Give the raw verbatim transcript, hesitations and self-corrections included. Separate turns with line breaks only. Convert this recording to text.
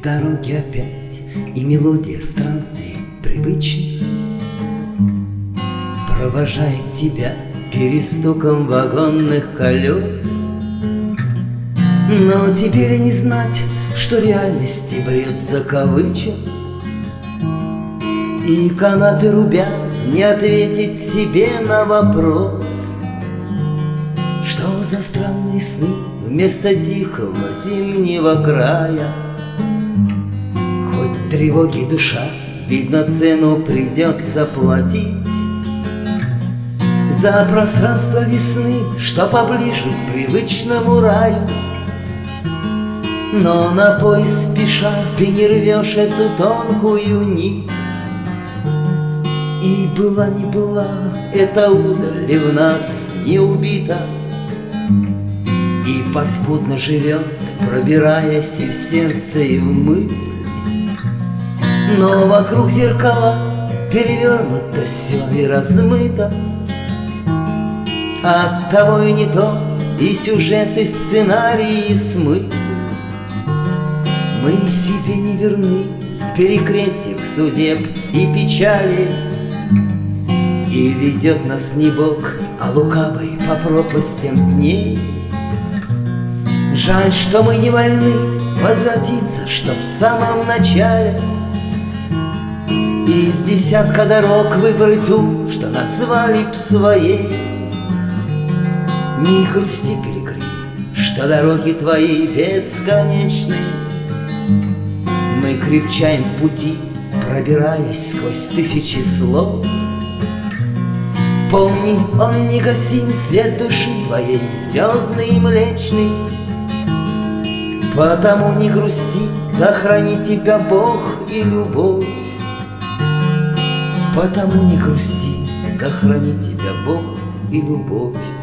дороги опять, и мелодия странствий привычных провожает тебя перестуком вагонных колес. Но теперь не знать, что реальности бред закавычен, и канаты рубя не ответить себе на вопрос, что за странные сны вместо тихого зимнего края. Хоть тревоги душа, видно, цену придется платить за пространство весны, что поближе к привычному раю. Но на поиск спеша ты не рвешь эту тонкую нить, и была не была эта удаль в нас не убита, и подспудно живет, пробираясь и в сердце, и в мысли. Но вокруг зеркала перевернуто все и размыто. Оттого и не то и сюжет, и сценарий, и смысл. Мы себе не верны в перекрестьях судеб и печали, и ведет нас не Бог, а лукавый по пропастям дней. Жаль, что мы не вольны возвратиться, чтоб в самом начале из десятка дорог выбрать ту, что назвали б своей. Не грусти, пилигрим, что дороги твои бесконечны. Мы крепчаем в пути, пробираясь сквозь тысячи слов. Помни, он не гасим, свет души твоей звездный и млечный. Потому не грусти, да храни тебя Бог и любовь. Потому не грусти, да храни тебя Бог и любовь.